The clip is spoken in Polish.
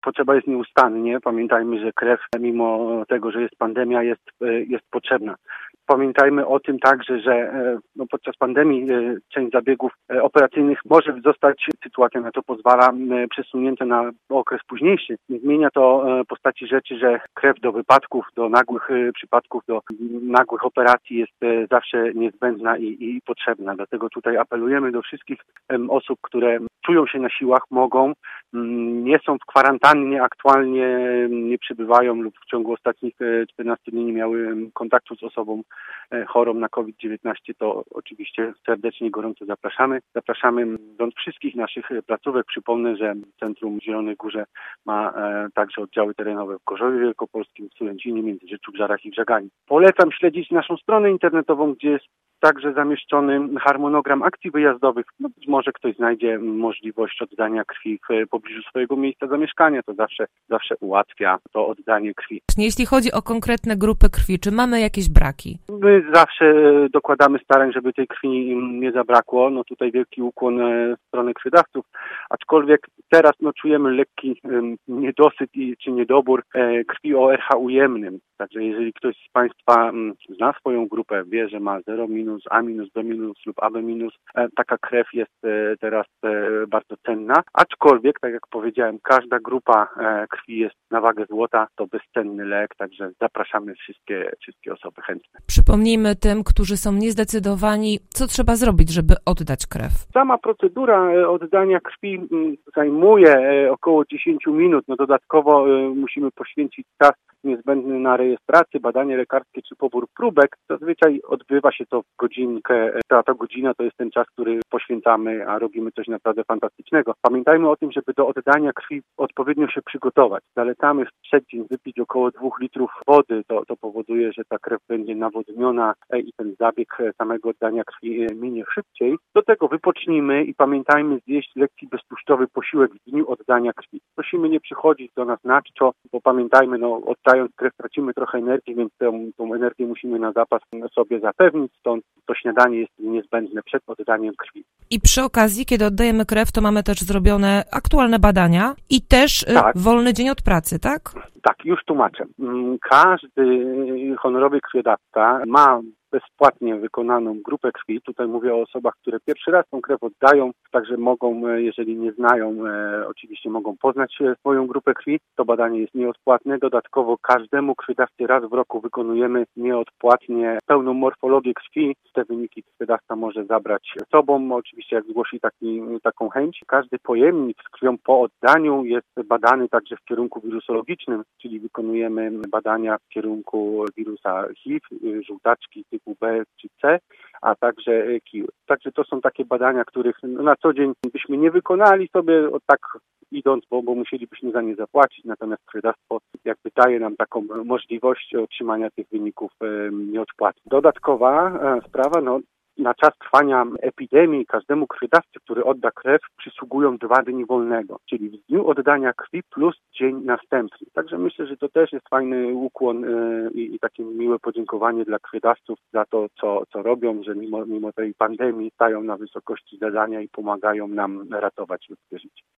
potrzeba jest nieustannie. Pamiętajmy, że krew, mimo tego, że jest pandemia, jest potrzebna. Pamiętajmy o tym także, że podczas pandemii część zabiegów operacyjnych może zostać, sytuacja na to pozwala, przesunięta na okres późniejszy. Nie zmienia to postaci rzeczy, że krew do wypadków, do nagłych przypadków, do nagłych operacji jest zawsze niezbędna i potrzebna. Dlatego tutaj apelujemy do wszystkich osób, które czują się na siłach, mogą, nie są w kwarantannie, aktualnie nie przebywają lub w ciągu ostatnich 14 dni nie miały kontaktu z osobą chorą na COVID-19, to oczywiście serdecznie, gorąco zapraszamy. Zapraszamy do wszystkich naszych placówek. Przypomnę, że Centrum w Zielonej Górze ma także oddziały terenowe w Gorzowie Wielkopolskim, w Sulęcinie, Międzyrzeczu, Żarach i Żaganiu. Polecam śledzić naszą stronę internetową, gdzie jest także zamieszczony harmonogram akcji wyjazdowych. Być może ktoś znajdzie możliwość oddania krwi w pobliżu swojego miejsca zamieszkania. To zawsze ułatwia to oddanie krwi. Jeśli chodzi o konkretne grupy krwi, czy mamy jakieś braki? My zawsze dokładamy starań, żeby tej krwi nie zabrakło. Tutaj wielki ukłon w stronę krwiodawców, aczkolwiek teraz czujemy lekki niedosyt czy niedobór krwi o RH ujemnym. Także jeżeli ktoś z Państwa zna swoją grupę, wie, że ma 0-, A-, B- lub AB-, taka krew jest teraz bardzo cenna. Aczkolwiek, tak jak powiedziałem, każda grupa krwi jest na wagę złota, to bezcenny lek, także zapraszamy wszystkie osoby chętne. Przypomnijmy tym, którzy są niezdecydowani, co trzeba zrobić, żeby oddać krew. Sama procedura oddania krwi zajmuje około 10 minut. Dodatkowo musimy poświęcić czas niezbędny na rejestrację, badanie lekarskie czy pobór próbek. Zazwyczaj odbywa się to w godzinkę. Ta godzina to jest ten czas, który poświęcamy, a robimy coś naprawdę fantastycznego. Pamiętajmy o tym, żeby do oddania krwi odpowiednio się przygotować. Zalecamy w przeddzień wypić około 2 litrów wody. To powoduje, że ta krew będzie nawodniona i ten zabieg samego oddania krwi minie szybciej. Do tego wypocznijmy i pamiętajmy zjeść lekki, beztłuszczowy posiłek w dniu oddania krwi. Prosimy nie przychodzić do nas na czczo, bo pamiętajmy, oddając krew tracimy trochę energii, więc tą energię musimy na zapas sobie zapewnić, stąd to śniadanie jest niezbędne przed oddaniem krwi. I przy okazji, kiedy oddajemy krew, to mamy też zrobione aktualne badania i też wolny dzień od pracy, tak? Tak, już tłumaczę. Każdy honorowy krwiodawca ma bezpłatnie wykonaną grupę krwi. Tutaj mówię o osobach, które pierwszy raz tą krew oddają, także mogą, jeżeli nie znają, oczywiście mogą poznać swoją grupę krwi. To badanie jest nieodpłatne. Dodatkowo każdemu krwiodawcy raz w roku wykonujemy nieodpłatnie pełną morfologię krwi. Te wyniki krwiodawca może zabrać ze sobą, oczywiście jak zgłosi taką chęć. Każdy pojemnik z krwią po oddaniu jest badany także w kierunku wirusologicznym, czyli wykonujemy badania w kierunku wirusa HIV, żółtaczki typu B czy C, a także kiły. Także to są takie badania, których na co dzień byśmy nie wykonali sobie tak idąc, bo musielibyśmy za nie zapłacić, natomiast krwiodawstwo jakby daje nam taką możliwość otrzymania tych wyników nieodpłatnie. Dodatkowa sprawa, na czas trwania epidemii każdemu krwiodawcy, który odda krew, przysługują 2 dni wolnego, czyli w dniu oddania krwi plus dzień następny. Także myślę, że to też jest fajny ukłon i takie miłe podziękowanie dla krwiodawców za to, co robią, że mimo tej pandemii stają na wysokości zadania i pomagają nam ratować ludzkie życie.